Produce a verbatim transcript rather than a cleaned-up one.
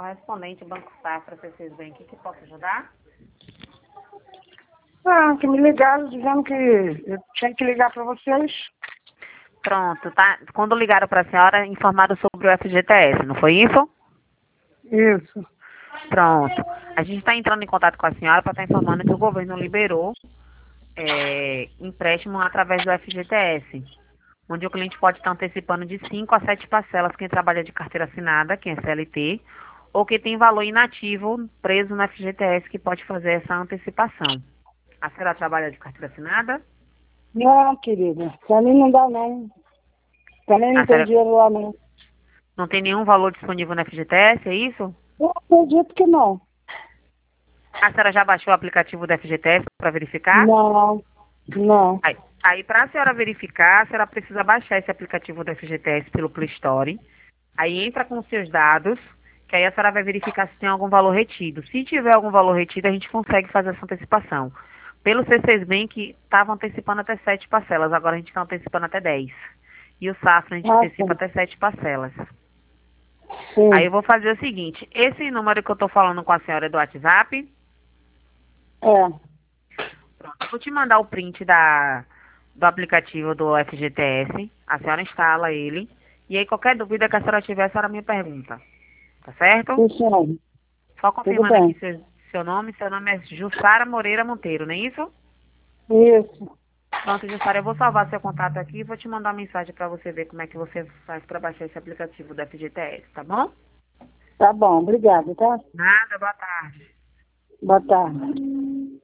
correspondente Banco Safra, C seis Bank, que posso ajudar? Ah, que me ligaram dizendo que eu tinha que ligar para vocês. Pronto, tá? Quando ligaram para a senhora, informaram sobre o F G T S, não foi isso? Isso. Pronto. A gente está entrando em contato com a senhora para estar informando que o governo liberou é, empréstimo através do F G T S, onde o cliente pode estar antecipando de cinco a sete parcelas quem trabalha de carteira assinada, quem é C L T, ou que tem valor inativo preso no F G T S que pode fazer essa antecipação. A senhora trabalha de carteira assinada? Não, querida, para mim não dá não. Também não A tem senhora dinheiro lá não. não tem nenhum valor disponível no F G T S, é isso? Eu acredito que não. A senhora já baixou o aplicativo do F G T S para verificar? Não, não. Aí, aí para a senhora verificar, a senhora precisa baixar esse aplicativo do F G T S pelo Play Store. Aí entra com os seus dados, que aí a senhora vai verificar se tem algum valor retido. Se tiver algum valor retido, a gente consegue fazer essa antecipação. Pelo C seis Bank, estava antecipando até sete parcelas, agora a gente está antecipando até dez. E o Safra a gente Ah, antecipa sim. até sete parcelas. Aí Sim. eu vou fazer o seguinte, esse número que eu estou falando com a senhora é do WhatsApp. É. Pronto, eu vou te mandar o print da, do aplicativo do F G T S. A senhora instala ele. E aí qualquer dúvida que a senhora tiver, a senhora me pergunta. Tá certo? Sim, senhora. Só Tudo confirmando aqui bem. seu, seu nome. Seu nome é Jussara Moreira Monteiro, não é isso? Isso. Pronto, Jussara, eu vou salvar seu contato aqui e vou te mandar uma mensagem para você ver como é que você faz para baixar esse aplicativo do F G T S, tá bom? Tá bom, obrigada, tá? Nada, boa tarde. Boa tarde.